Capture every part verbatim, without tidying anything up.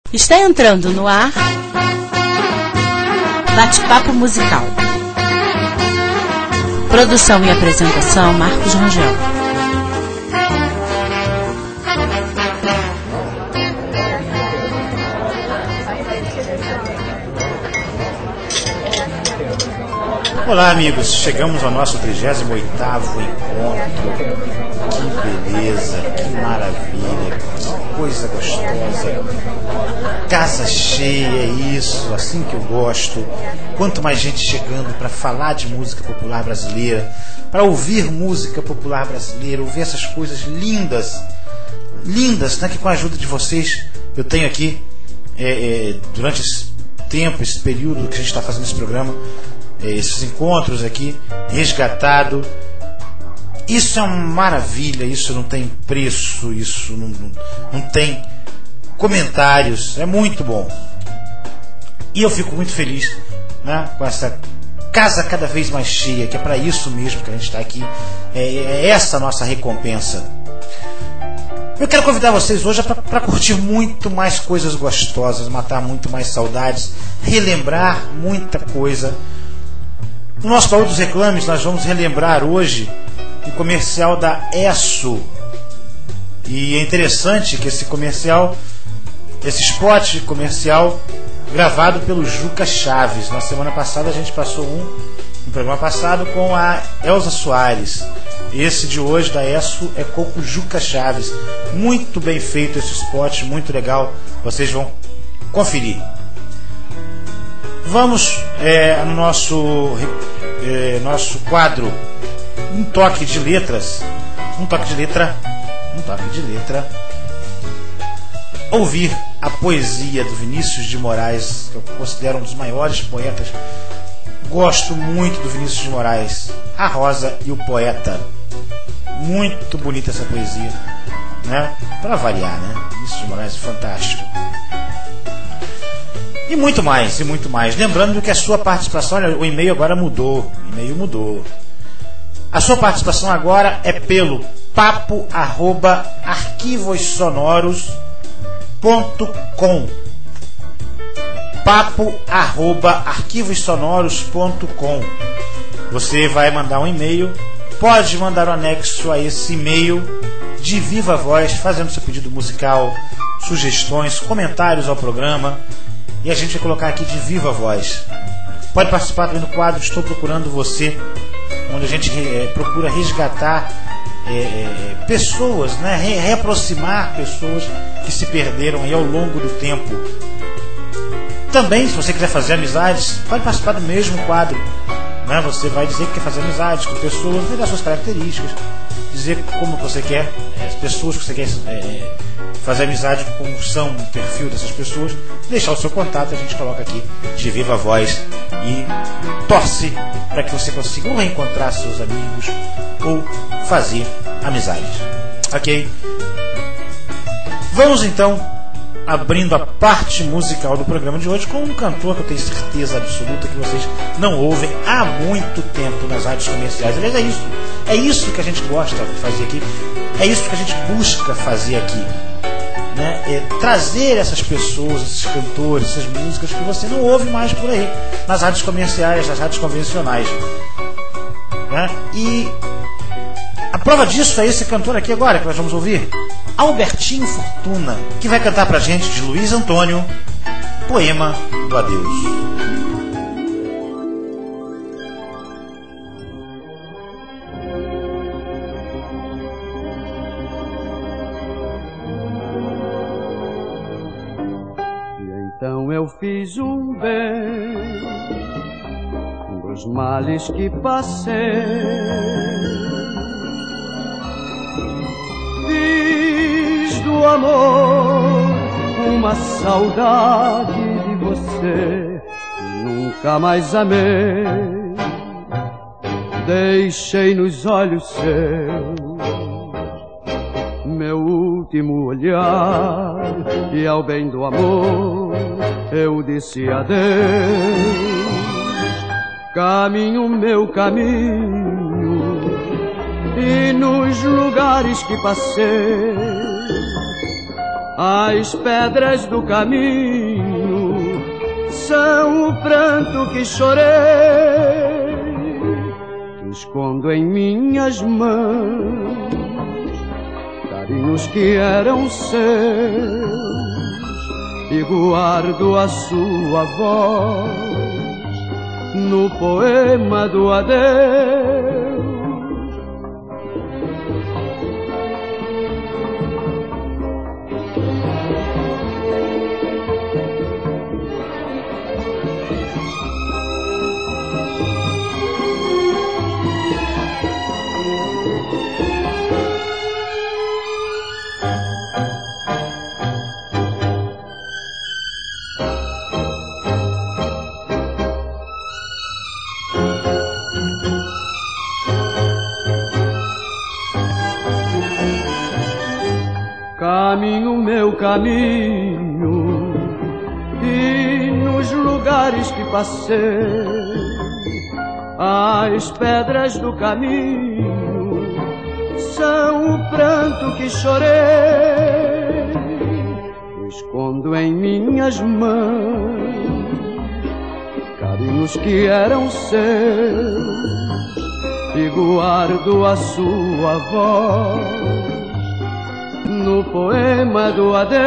Está entrando no ar Bate-Papo Musical. Produção e apresentação Marcos Rangel. Olá, amigos, chegamos ao nosso trigésimo oitavo encontro. Que beleza, que maravilha, que coisa gostosa. Casa cheia, é isso, assim que eu gosto. Quanto mais gente chegando para falar de música popular brasileira, para ouvir música popular brasileira, ouvir essas coisas lindas, lindas, né, que com a ajuda de vocês eu tenho aqui, é, é, durante esse tempo, esse período que a gente está fazendo esse programa, esses encontros aqui, resgatado. Isso é uma maravilha, isso não tem preço, isso não, não, não tem comentários, é muito bom. E eu fico muito feliz, né, com essa casa cada vez mais cheia, que é para isso mesmo que a gente está aqui, é, é essa a nossa recompensa. Eu quero convidar vocês hoje para curtir muito mais coisas gostosas, matar muito mais saudades, relembrar muita coisa. No nosso baú dos reclames, nós vamos relembrar hoje o comercial da Esso. E é interessante que esse comercial, esse spot comercial, gravado pelo Juca Chaves. Na semana passada a gente passou um, no programa passado, com a Elza Soares. Esse de hoje da Esso é com o Juca Chaves. Muito bem feito esse spot, muito legal. Vocês vão conferir. Vamos é, no nosso, é, nosso quadro Um Toque de Letras. Um toque de letra. Um toque de letra. Ouvir a poesia do Vinícius de Moraes, que eu considero um dos maiores poetas. Gosto muito do Vinícius de Moraes. A Rosa e o Poeta. Muito bonita essa poesia, né? Para variar, né? Vinícius de Moraes, fantástico. E muito mais, e muito mais. Lembrando que a sua participação, olha, o e-mail agora mudou. O e-mail mudou. A sua participação agora é pelo papo arroba arquivossonoros ponto com. papo arroba arquivossonoros ponto com. Você vai mandar um e-mail, pode mandar um anexo a esse e-mail de viva voz, fazendo seu pedido musical, sugestões, comentários ao programa. E a gente vai colocar aqui de viva voz. Pode participar também do quadro Estou Procurando Você, onde a gente é, procura resgatar é, é, pessoas, né? Re- reaproximar pessoas que se perderam aí ao longo do tempo. Também, se você quiser fazer amizades, pode participar do mesmo quadro, né? Você vai dizer que quer fazer amizades com pessoas, vai dar suas características, dizer como você quer, as pessoas que você quer é, fazer amizade, como são o perfil dessas pessoas, deixar o seu contato, a gente coloca aqui de viva voz e torce para que você consiga ou reencontrar seus amigos ou fazer amizades. Ok? Vamos então abrindo a parte musical do programa de hoje com um cantor que eu tenho certeza absoluta que vocês não ouvem há muito tempo nas rádios comerciais. Aliás, é isso. É isso que a gente gosta de fazer aqui. É isso que a gente busca fazer aqui. Né? É trazer essas pessoas, esses cantores, essas músicas que você não ouve mais por aí, nas rádios comerciais, nas rádios convencionais. Né? E a prova disso é esse cantor aqui agora, que nós vamos ouvir, Albertinho Fortuna, que vai cantar pra gente de Luiz Antônio, Poema do Adeus. Então eu fiz um bem dos males que passei, fiz do amor uma saudade de você, nunca mais amei, deixei nos olhos seus meu último olhar, e ao bem do amor eu disse adeus. Caminho meu caminho, e nos lugares que passei As pedras do caminho são o pranto que chorei, escondo em minhas mãos carinhos que eram seus e guardo a sua voz no poema do adeus. Caminho, meu caminho, e nos lugares que passei, as pedras do caminho são o pranto que chorei, escondo em minhas mãos carinhos que eram seus e guardo a sua voz no poema do adeus.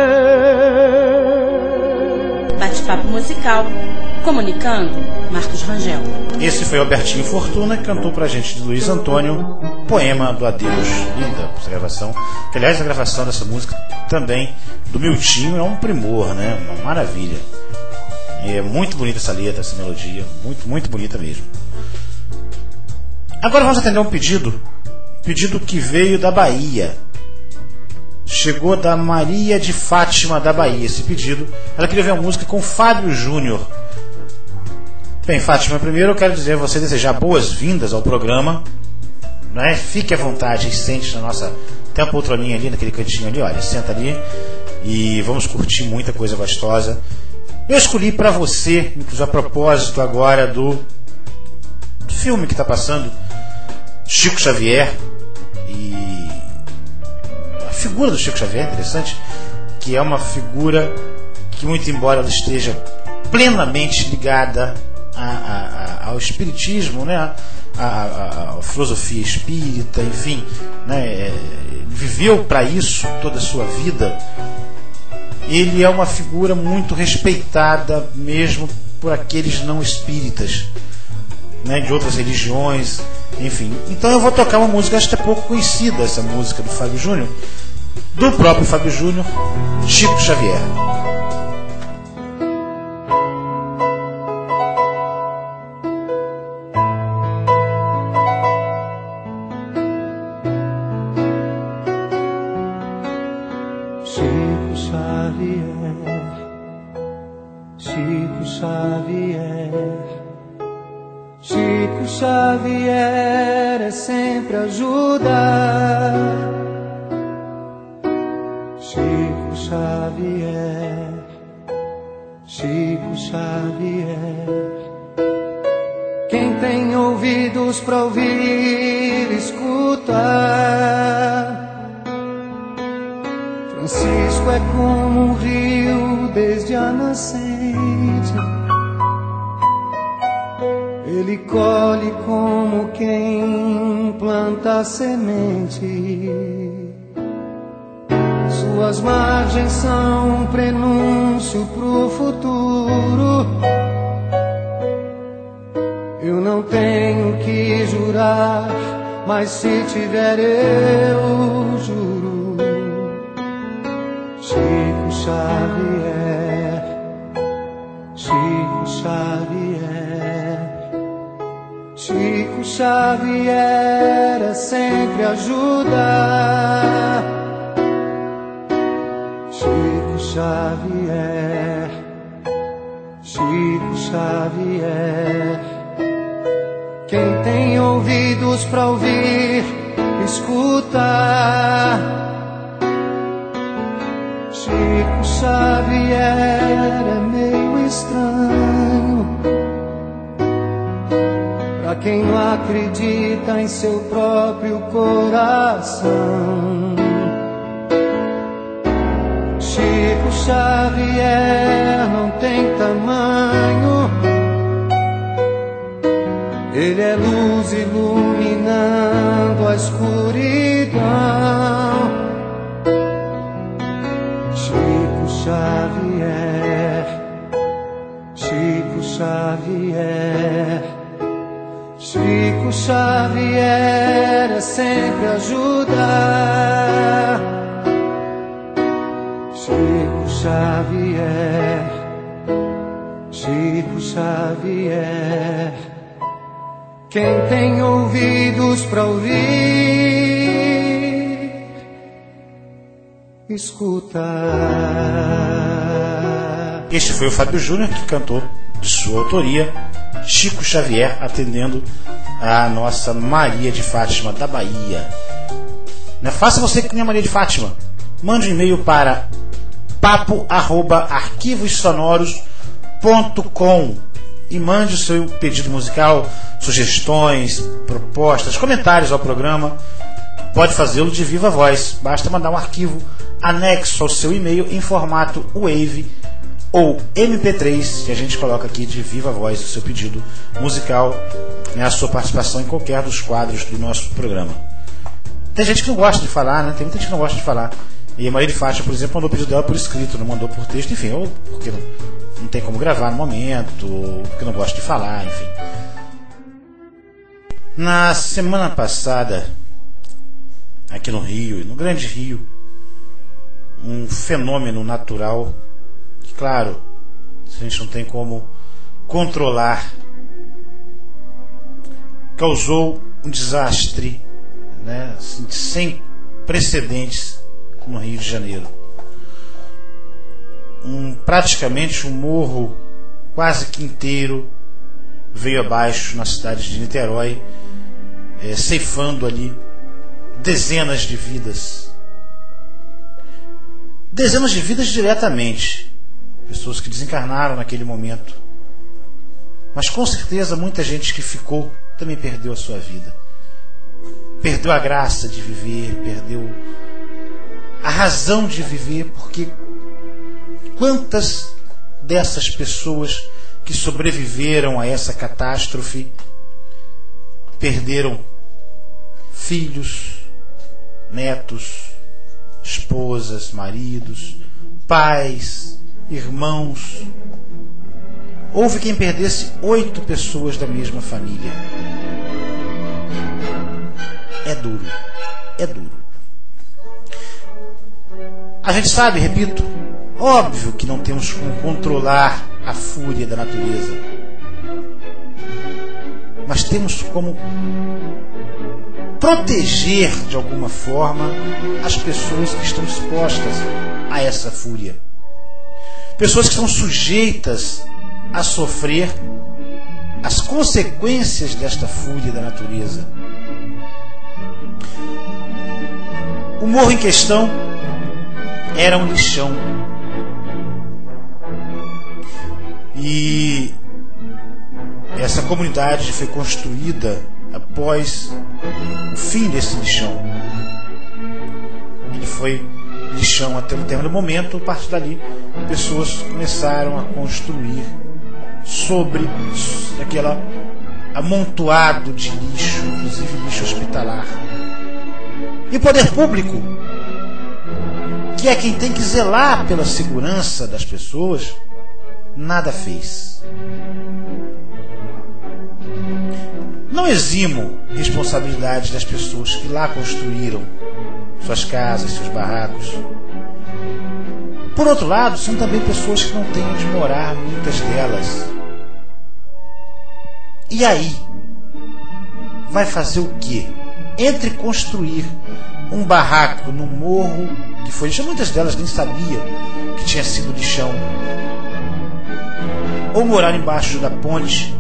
Bate-papo musical. Comunicando, Marcos Rangel. Esse foi Albertinho Fortuna, que cantou pra gente de Luiz Antônio, Poema do Adeus. Linda essa gravação. Que, aliás, a gravação dessa música também do Miltinho é um primor, né? Uma maravilha. E é muito bonita essa letra, essa melodia. Muito, muito bonita mesmo. Agora vamos atender um pedido. Pedido que veio da Bahia. Chegou da Maria de Fátima da Bahia esse pedido. Ela queria ver uma música com Fábio Júnior. Bem, Fátima, primeiro eu quero dizer a você, desejar boas-vindas ao programa, né? Fique à vontade e sente na nossa... Tem uma poltroninha ali, naquele cantinho ali, olha, senta ali e vamos curtir muita coisa gostosa. Eu escolhi para você, inclusive a propósito agora do, do filme que está passando, Chico Xavier, e a figura do Chico Xavier é interessante, que é uma figura que, muito embora ela esteja plenamente ligada a, a, a, ao espiritismo, né? a, a, a, a filosofia espírita, enfim, né? Viveu para isso toda a sua vida. Ele é uma figura muito respeitada mesmo por aqueles não espíritas, né, de outras religiões, enfim. Então eu vou tocar uma música, acho que é pouco conhecida, essa música do Fábio Júnior, do próprio Fábio Júnior, Chico Xavier. Chico Xavier, Chico Xavier é sempre ajuda. Chico Xavier, Chico Xavier. Quem tem ouvidos pra ouvir, escuta. Francisco é como um rio desde a nascente. Ele colhe como quem planta semente. Suas margens são um prenúncio pro futuro. Eu não tenho que jurar, mas se tiver eu juro. Chico Xavier, Chico Xavier, Chico Xavier é sempre ajuda. Chico Xavier, Chico Xavier. Quem tem ouvidos pra ouvir, escuta. Chico Xavier é meio estranho pra quem não acredita em seu próprio coração. Chico Xavier não tem tamanho. Ele é luz iluminando a escuridão. Chico Xavier, Chico Xavier, Chico Xavier é sempre ajudar. Chico Xavier, Chico Xavier. Quem tem ouvidos para ouvir, escuta. Este foi o Fábio Júnior que cantou de sua autoria Chico Xavier, atendendo a nossa Maria de Fátima da Bahia. Não é fácil você que nem a Maria de Fátima. Mande um e-mail para papo arroba arquivos sonoros ponto com e mande o seu pedido musical, sugestões, propostas, comentários ao programa. Pode fazê-lo de viva voz. Basta mandar um arquivo anexo ao seu e-mail em formato wave ou M P três, que a gente coloca aqui de viva voz o seu pedido musical, né, a sua participação em qualquer dos quadros do nosso programa. Tem gente que não gosta de falar, né? Tem muita gente que não gosta de falar. E a Maria de Fátima, por exemplo, mandou o pedido dela por escrito, não mandou por texto, enfim, ou porque não, não tem como gravar no momento, ou porque não gosta de falar, enfim. Na semana passada, aqui no Rio, no Grande Rio, um fenômeno natural que, claro, a gente não tem como controlar, causou um desastre, né, assim, sem precedentes no Rio de Janeiro. Um, praticamente um morro quase que inteiro veio abaixo na cidade de Niterói, é, ceifando ali dezenas de vidas. Dezenas de vidas diretamente. Pessoas que desencarnaram naquele momento. Mas com certeza muita gente que ficou também perdeu a sua vida. Perdeu a graça de viver, perdeu a razão de viver, porque quantas dessas pessoas que sobreviveram a essa catástrofe perderam filhos, netos, esposas, maridos, pais, irmãos. Houve quem perdesse oito pessoas da mesma família. É duro, é duro. A gente sabe, repito, óbvio que não temos como controlar a fúria da natureza, mas temos como proteger de alguma forma as pessoas que estão expostas a essa fúria, pessoas que estão sujeitas a sofrer as consequências desta fúria da natureza. O morro em questão era um lixão. E essa comunidade foi construída após o fim desse lixão. Ele foi lixão até um determinado momento. A partir dali, pessoas começaram a construir sobre aquele amontoado de lixo, inclusive lixo hospitalar. E o poder público, que é quem tem que zelar pela segurança das pessoas, nada fez. Não eximo responsabilidade das pessoas que lá construíram suas casas, seus barracos. Por outro lado, são também pessoas que não têm onde morar, muitas delas. E aí? Vai fazer o quê? Entre construir um barraco no morro que foi lixão, muitas delas nem sabiam que tinha sido lixão, ou morar embaixo da ponte.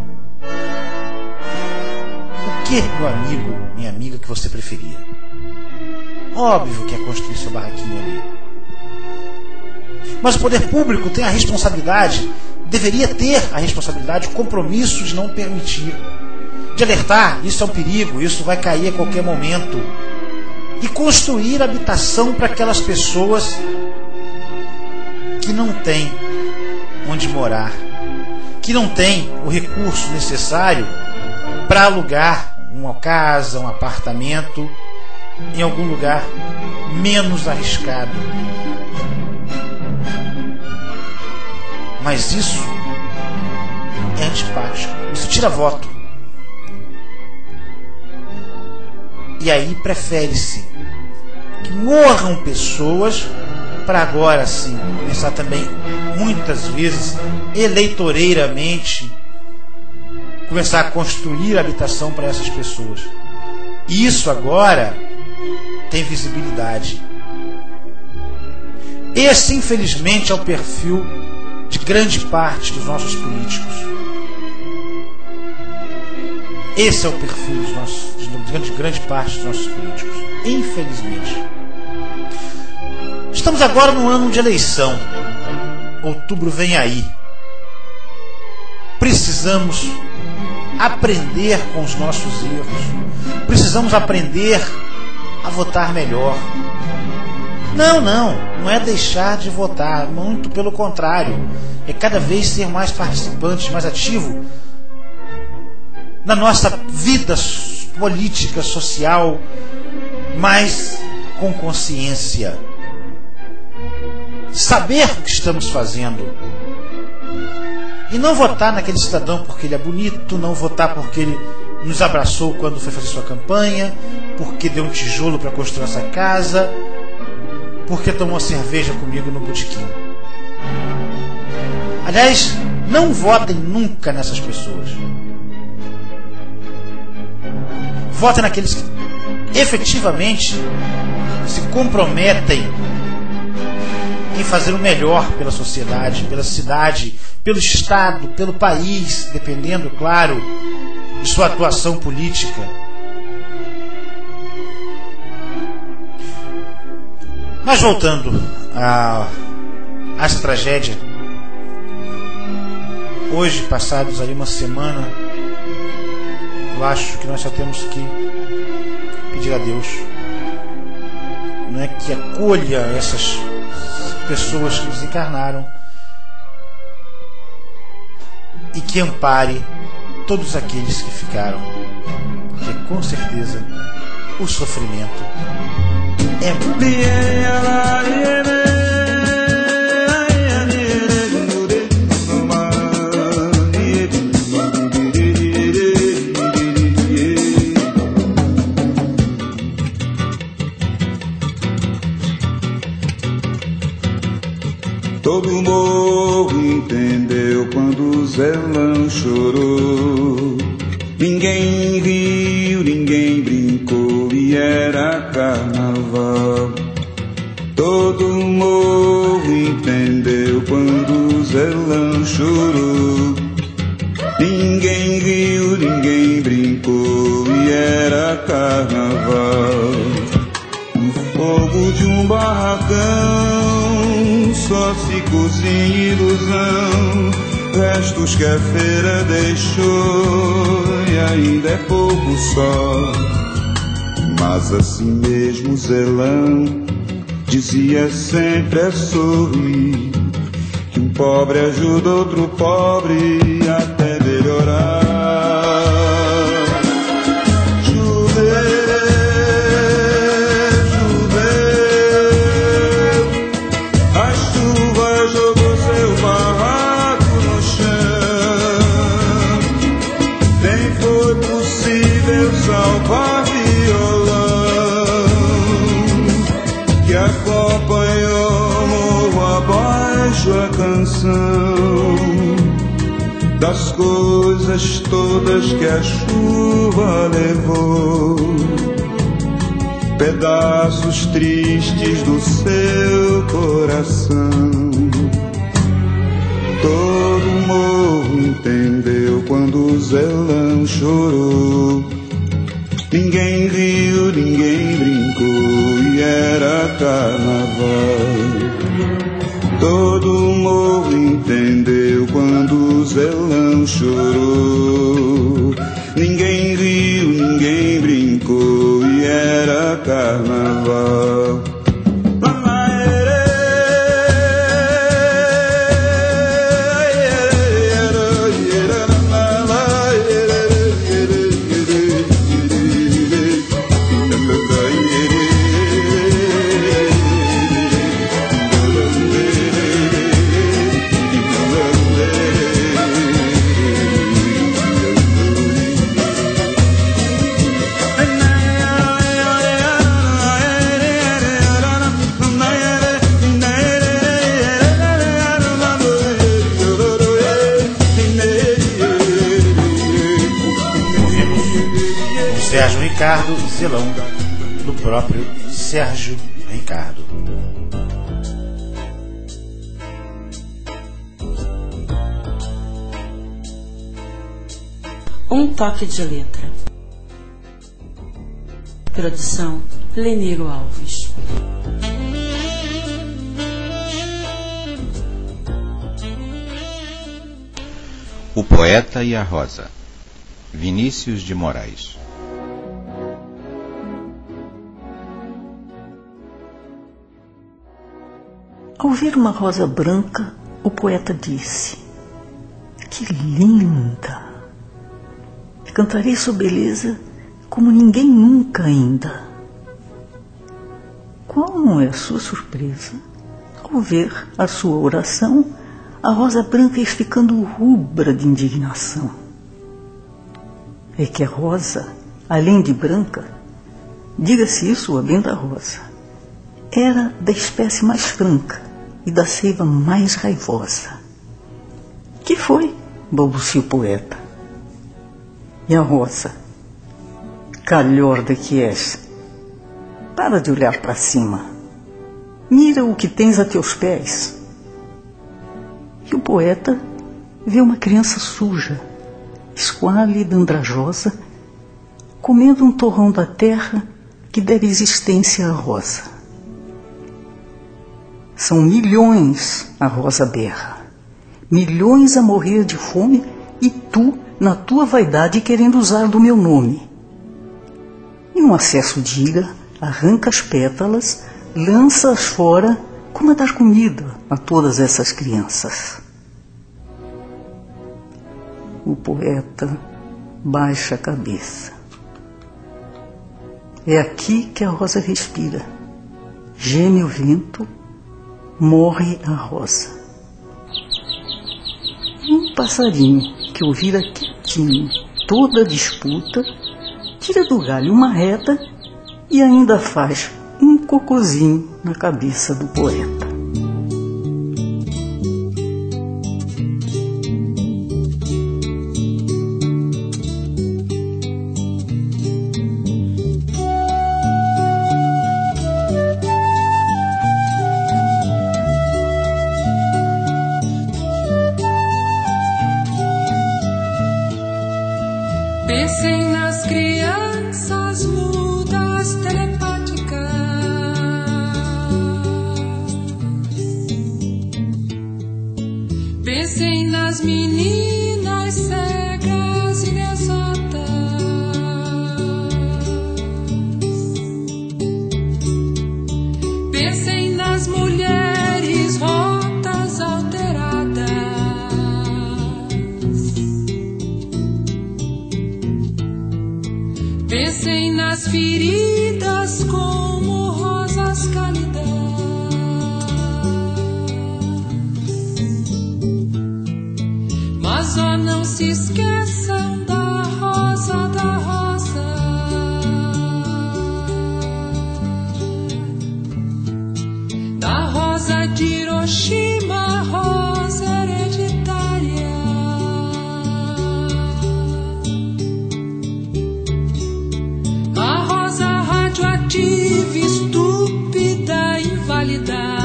O que, meu amigo, minha amiga, que você preferia? Óbvio que é construir seu barraquinho ali. Mas o poder público tem a responsabilidade, deveria ter a responsabilidade, o compromisso de não permitir, de alertar, isso é um perigo, isso vai cair a qualquer momento, e construir habitação para aquelas pessoas que não tem onde morar, que não tem o recurso necessário para alugar uma casa, um apartamento em algum lugar menos arriscado. Mas isso é antipático, isso tira voto. E aí prefere-se que morram pessoas para agora sim começar também, muitas vezes, eleitoreiramente, começar a construir habitação para essas pessoas. E isso agora tem visibilidade. Esse, infelizmente, é o perfil de grande parte dos nossos políticos. Esse é o perfil dos nossos, de grande, grande parte dos nossos políticos. Infelizmente. Estamos agora no ano de eleição. Outubro vem aí. Precisamos aprender com os nossos erros. Precisamos aprender a votar melhor. Não, não, não é deixar de votar, muito pelo contrário. É cada vez ser mais participante, mais ativo na nossa vida política, social, mas com consciência. Saber o que estamos fazendo. E não votar naquele cidadão porque ele é bonito, não votar porque ele nos abraçou quando foi fazer sua campanha, porque deu um tijolo para construir essa casa, porque tomou cerveja comigo no botequim. Aliás, não votem nunca nessas pessoas. Votem naqueles que efetivamente se comprometem em fazer o melhor pela sociedade, pela cidade, pelo Estado, pelo país, dependendo, claro, de sua atuação política. Mas voltando a, a essa tragédia, hoje, passados aí uma semana, eu acho que nós só temos que pedir a Deus, não é, que acolha essas pessoas que desencarnaram e que ampare todos aqueles que ficaram, porque com certeza o sofrimento é muito. Todo morro entendeu quando Zelão chorou. Ninguém riu, ninguém brincou e era carnaval. Todo morro entendeu quando Zelão chorou. Ninguém riu, ninguém brincou e era carnaval. No fogo de um barracão só se cozinha ilusão, restos que a feira deixou e ainda é pouco só. Mas assim mesmo Zelão dizia sempre a sorrir, que um pobre ajuda outro pobre até melhorar. Salvar violão que acompanhou morro abaixo a canção das coisas todas que a chuva levou, pedaços tristes do seu coração. Todo morro entendeu quando Zelão chorou. Ninguém riu, ninguém brincou e era carnaval. Todo morro entendeu quando Zelão chorou. Ninguém riu, ninguém brincou e era carnaval. Sérgio Ricardo, Zelão, do próprio Sérgio Ricardo. Um toque de letra. Produção Leniro Alves. O Poeta e a Rosa, Vinícius de Moraes. Ao ver uma rosa branca, o poeta disse: que linda! Cantarei sua beleza como ninguém nunca ainda. Qual não é a sua surpresa ao ver a sua oração, a rosa branca ir ficando rubra de indignação? É que a rosa, além de branca, diga-se isso a benta rosa, era da espécie mais franca e da seiva mais raivosa. Que foi? Balbuciou o poeta. E a rosa? Calhorda que és, para de olhar para cima. Mira o que tens a teus pés. E o poeta vê uma criança suja, esquálida, andrajosa, comendo um torrão da terra que dera existência à rosa. São milhões, a rosa berra, milhões a morrer de fome, e tu, na tua vaidade, querendo usar do meu nome. Em um acesso de ira, arranca as pétalas, lança-as fora, como a dar comida a todas essas crianças. O poeta baixa a cabeça. É aqui que a rosa respira. Geme o vento, morre a rosa. Um passarinho que ouvira quietinho toda a disputa, tira do galho uma reta e ainda faz um cocozinho na cabeça do poeta. Pensem nas crianças mudas telepáticas. Pensem nas meninas cegas e inexatas. Pensem nas mulheres rotas, alteradas. Pensem nas feridas como rosas cálidas. Mas ó, não se esqueçam da rosa, da rosa. Da rosa de Hiroshima, rosa hereditária. A rosa radioativa, estúpida, inválida.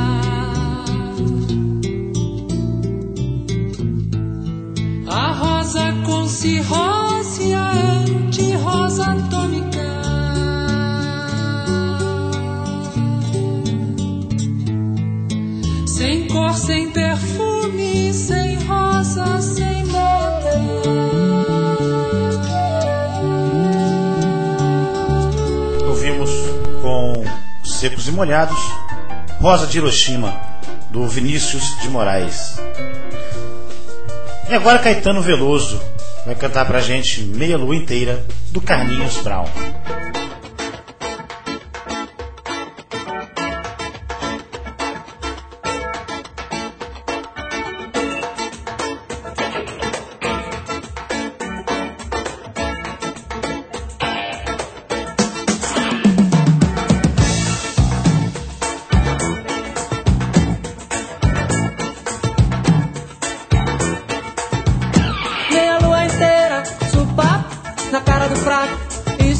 A rosa com cirrose, a anti-rosa atômica. Sem cor, sem perfume, sem rosa, sem nada. Ouvimos com Secos e Molhados, Rosa de Hiroshima, do Vinícius de Moraes. E agora Caetano Veloso vai cantar pra gente Meia Lua Inteira, do Carlinhos Brown. Na cara do fraco,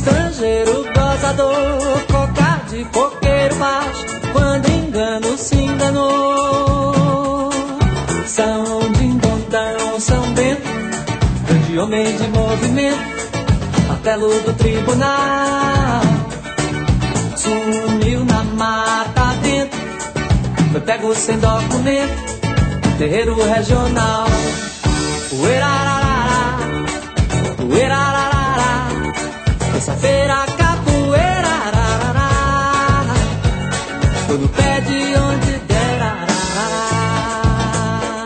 homem de movimento, martelo do tribunal. Sumiu na mata dentro, foi pego sem documento, terreiro regional. Uerararara, uerararara, terça-feira capoeira, arararara, tô no pé de onde der, arararara.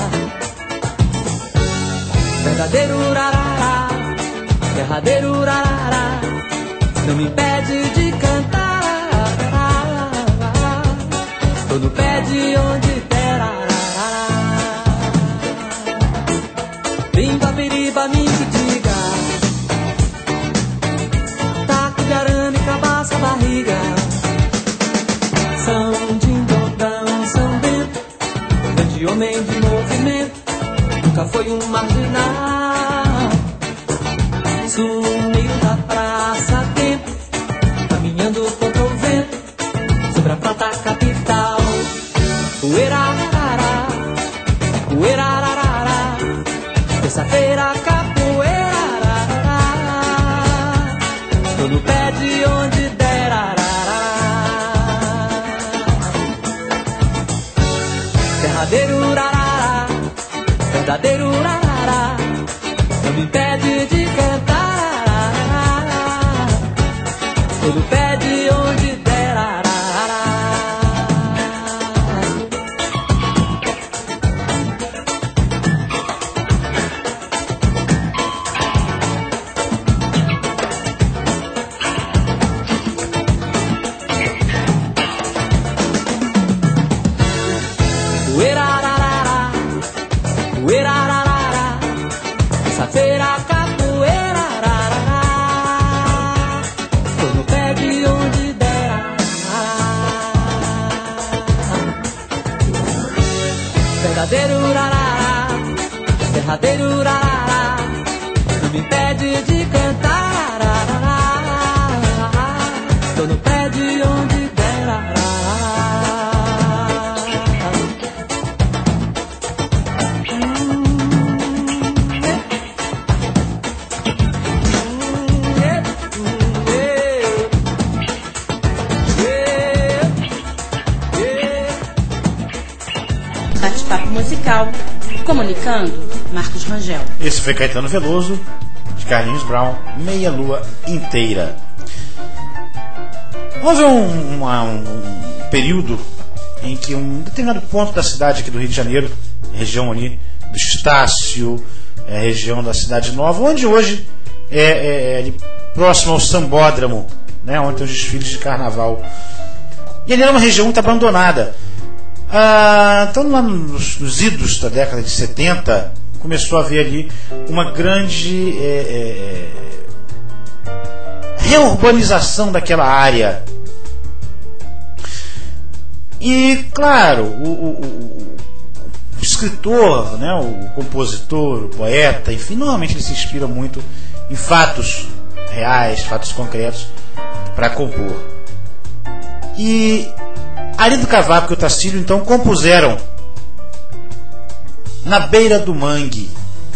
Verdadeiro urarará, derradeiro urarará, não me impede de cantar, arararara, tô no pé de onde der, arararara. Bimba, biriba, me que diga, taco de arame, cabaça, barriga, São Dindodão, São Bento, grande homem de movimento, nunca foi um marginal. Sumiu da praça a tempo, caminhando contra o vento, sobre a prata capital. Uerararara, uerararara, terça-feira capoeira, arararara, tô no pé de onde der, arararara. Derradeiro urarará, verdadeiro urarará, não me impede de cantar, arararara, tô no pé de onde der, arararara. Uerararara, uerararara, terça-feira capoeira, arararara, tô no pé de onde der, arararara. Verdadeiro urarará, derradeiro urarará, não me impede de cantar, arararara, tô no pé de onde der, arararara. Bate-papo musical. Comunicando, Marcos Rangel. Esse foi Caetano Veloso, de Carlinhos Brown, Meia Lua Inteira. Houve um, uma, um, um período em que um determinado ponto da cidade aqui do Rio de Janeiro, região ali do Estácio, é, região da Cidade Nova, onde hoje é, é, é ali próximo ao Sambódromo, né, onde tem os desfiles de carnaval. E ali era uma região muito abandonada. Ah, então lá nos, nos idos da década de setenta começou a haver ali uma grande é, é, reurbanização daquela área. E claro, o, o, o, o escritor, né, o compositor, o poeta, enfim, normalmente ele se inspira muito em fatos reais, fatos concretos para compor. E Arlindo Cavaco e o Tacílio então compuseram Na Beira do Mangue.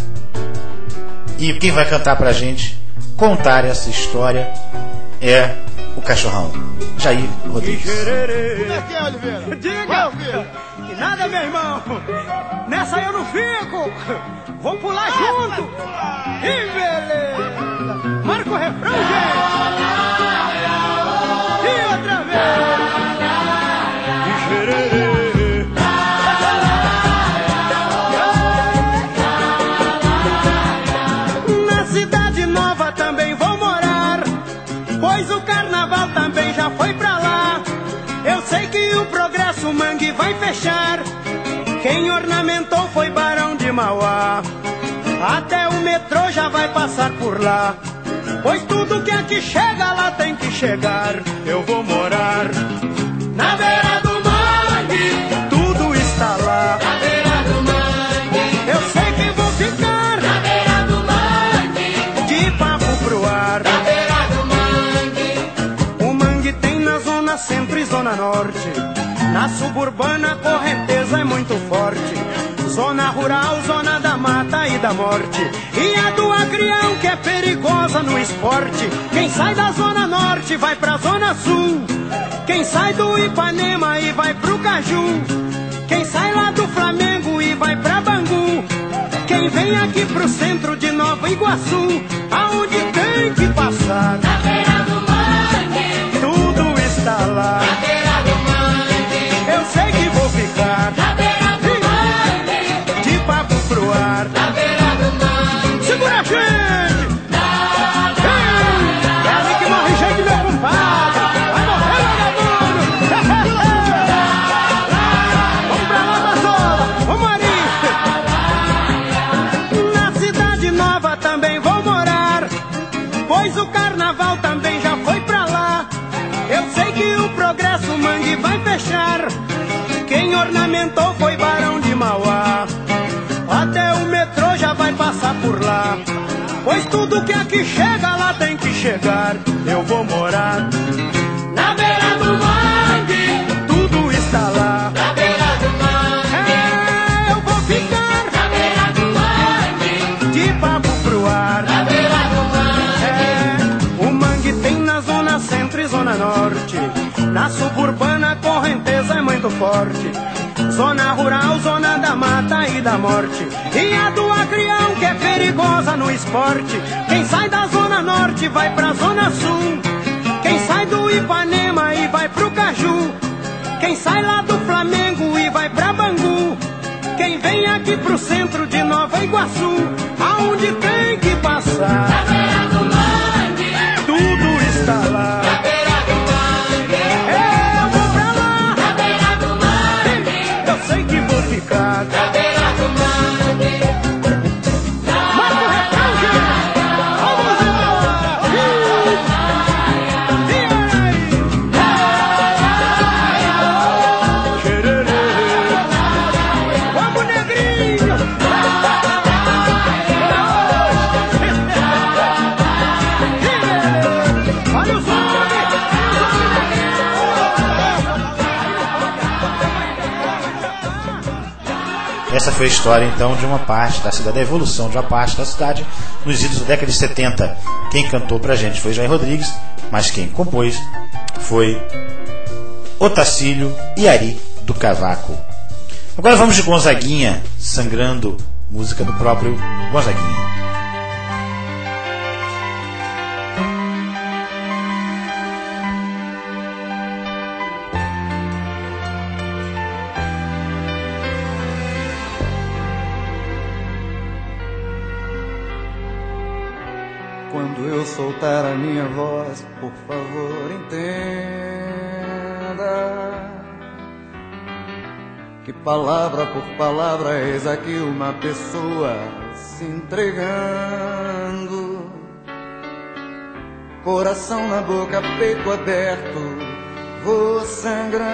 E quem vai cantar pra gente, contar essa história, é o Cachorrão, Jair Rodrigues. Como é que é, Oliveira? Diga! Vai, Oliveira. Que nada, meu irmão. Nessa eu não fico. Vou pular ah, junto. Que beleza. Marca o refrão, gente. E outra vez. Na Cidade Nova também vou morar, pois o carnaval também já foi pra lá. Eu sei que o Progresso Mangue vai fechar. Quem ornamentou foi Barão de Mauá. Até o metrô já vai passar por lá, pois tudo que aqui chega lá tem que chegar. Eu vou morar na beira do mangue, tudo está lá. Na beira do mangue, eu sei que vou ficar. Na beira do mangue, de papo pro ar. Na beira do mangue, o mangue tem na zona centro e zona norte. Na suburbana a correnteza é muito forte. Zona rural Rural, zona da mata e da morte. E a do Agrião, que é perigosa no esporte. Quem sai da zona norte vai pra zona sul. Quem sai do Ipanema e vai pro Caju. Quem sai lá do Flamengo e vai pra Bangu. Quem vem aqui pro centro de Nova Iguaçu, aonde tem que passar. Na beira do mangue, tudo está lá. na beira do mangue, Eu sei que vou ficar na beira do mangue, de papo pro ar. na beira do mangue. Segura a gente! Ei, é ali que morre gente, meu compadre. Vai morrer, vagabundo! Vamos pra lá, Basola! Vamos ali! Na cidade nova também vou morar, pois o carnaval também já foi pra lá. Eu sei que o Progresso Mangue vai fechar. Quem ornamentou foi Barão de Mauá. Até o metrô já vai passar por lá, pois tudo que aqui chega lá tem que chegar. Eu vou morar Na beira do mangue, tudo está lá. na beira do mangue, É, eu vou ficar na beira do mangue, de papo pro ar. na beira do mangue. É, o mangue tem na zona centro e zona norte. Na suburbana a correnteza é muito forte. Zona rural, zona da mata e da morte. E a do Agrião, que é perigosa no esporte. Quem sai da zona norte vai pra zona sul. Quem sai do Ipanema e vai pro Caju. Quem sai lá do Flamengo e vai pra Bangu. Quem vem aqui pro centro de Nova Iguaçu, aonde tem que Na passar. beira do mangue, Tudo está lá. na beira do mangue, Eu vou pra lá. na beira do mangue, Eu sei que vou ficar. na beira do mangue. Marca o refrão, gente! Vamos embora! E aí? Xererê. Vamos, negrinho! Olha os homens! Essa foi a história então de uma parte da cidade, da evolução de uma parte da cidade nos idos da década de setenta. Quem cantou pra gente foi Jair Rodrigues, mas quem compôs foi Otacílio e Ari do Cavaco. Agora vamos de Gonzaguinha, Sangrando, música do próprio Gonzaguinha. Quando eu soltar a minha voz, por favor, entenda que palavra por palavra eis aqui uma pessoa se entregando, coração na boca, peito aberto, vou sangrando.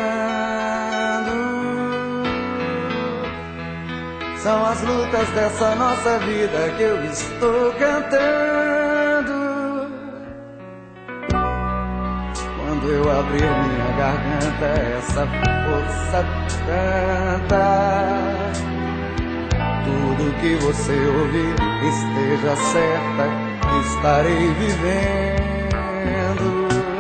São as lutas dessa nossa vida que eu estou cantando. Quando eu abrir minha garganta, essa força canta. Tudo que você ouvir, esteja certa, estarei vivendo.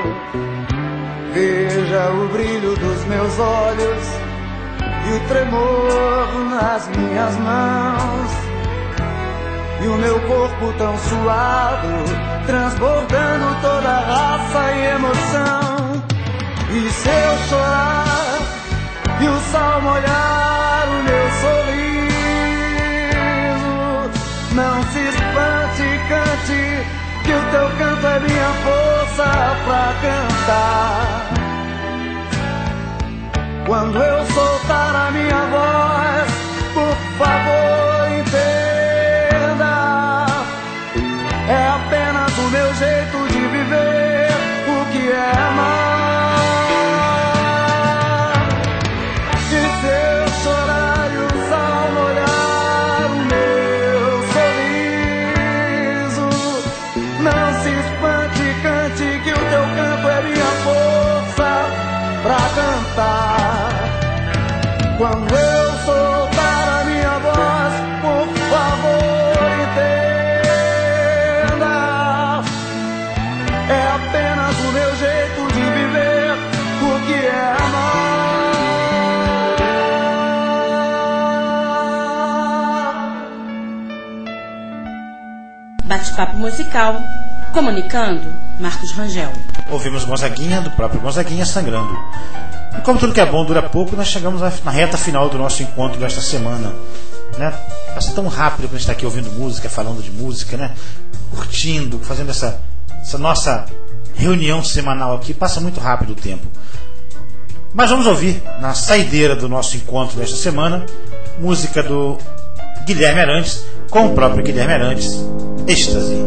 Veja o brilho dos meus olhos e o tremor nas minhas mãos, e o meu corpo tão suado, transbordando toda a raça e emoção. E se eu chorar e o sol molhar o meu sorriso, não se espante, cante, que o teu canto é minha força pra cantar. Quando eu soltar a minha voz, por favor, entenda, é apenas o meu jeito de viver o que é amar. E se eu chorar e o sol molhar o meu sorriso, não se espante, cante, que o teu canto é minha força pra cantar. Quando eu soltar a minha voz, Bate-papo musical, comunicando, Marcos Rangel. Ouvimos Gonzaguinha, do próprio Gonzaguinha, Sangrando. E como tudo que é bom dura pouco, nós chegamos na reta final do nosso encontro desta semana, né? Passa tão rápido que a gente está aqui ouvindo música, falando de música, né? Curtindo, fazendo essa, essa nossa reunião semanal aqui. Passa muito rápido o tempo. Mas vamos ouvir, na saideira do nosso encontro desta semana, música do Guilherme Arantes, com o próprio Guilherme Arantes, Êxtase.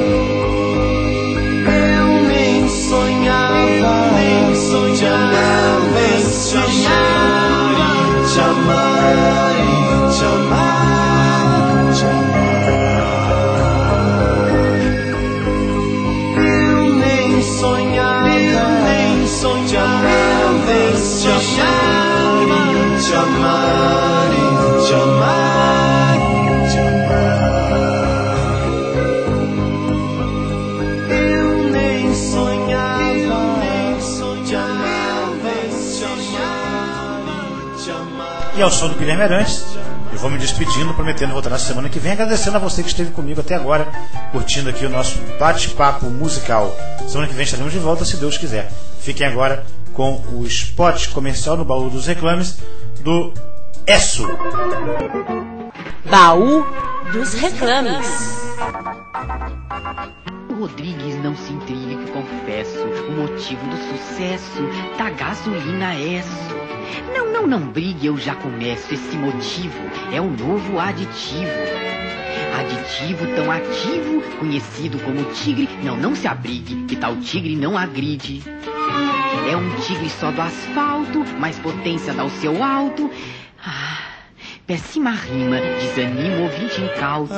Eu nem sonhava, nem sonhava. E ao som do Guilherme Arantes, eu vou me despedindo, prometendo voltar na semana que vem, agradecendo a você que esteve comigo até agora, curtindo aqui o nosso bate-papo musical. Semana que vem estaremos de volta, se Deus quiser. Fiquem agora com o spot comercial no Baú dos Reclames do Esso. Baú dos Reclames. Rodrigues, não se intrigue, confesso, o motivo do sucesso da gasolina é isso. Não, não, não brigue, eu já começo, esse motivo é o novo aditivo. Aditivo tão ativo, conhecido como tigre, não, não se abrigue, que tal tigre não agride. É um tigre só do asfalto, mais potência dá o seu alto. Ah, péssima rima, desanima o ouvinte incauto.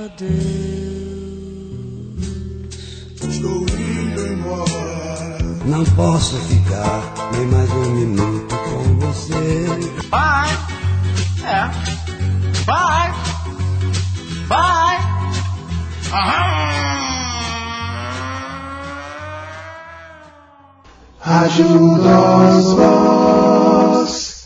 Estou indo embora. Não posso ficar nem mais um minuto com você. Bye. É. Bye. Bye. Aham. Ajuda-os.